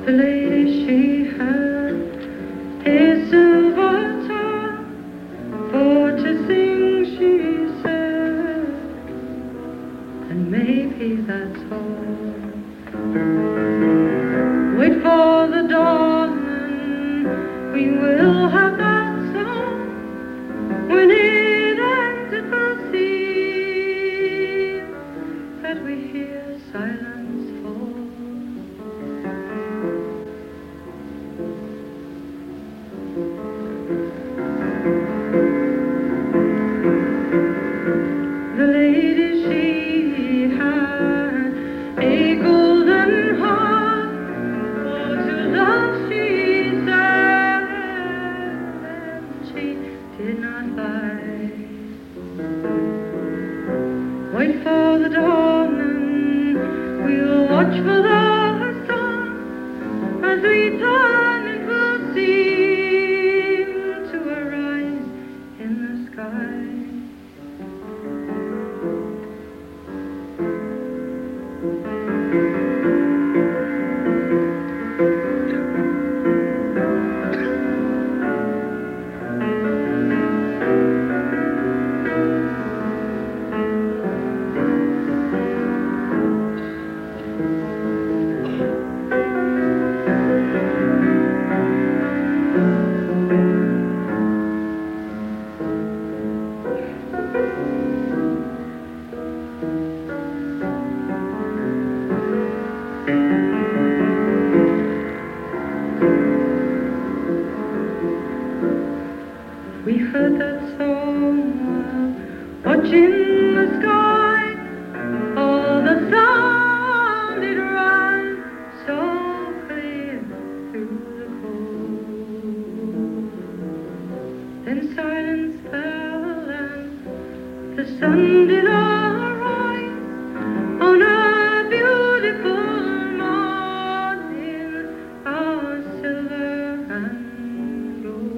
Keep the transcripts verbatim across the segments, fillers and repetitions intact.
The lady, she had a silver tongue for to sing, she said, and maybe that's all. Wait for the dawn, we will have that song. When it ends, it will seem that we hear silence fall. The lady, she had a golden heart, for to love she said, and she did not lie. Wait for the dawn and we'll watch for the sun. As we turn it will seem to arise in the sky. We heard that song while watching the sky. Oh, the sound it ran so clear through the cold. Then silence fell and the sun did arise on a beautiful morning, our silver and gold.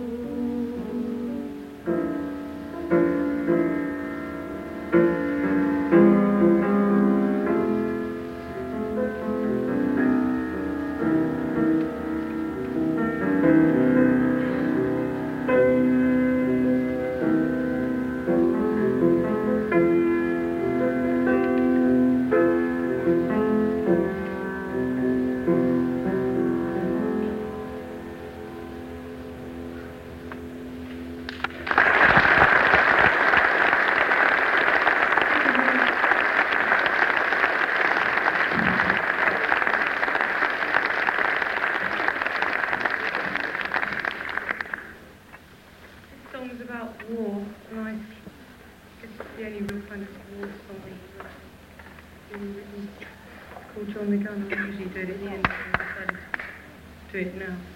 Songs about war, and I guess it's the only real kind of war song that's been written called John the Gunner. I usually do it at the end, so I decided to do it now.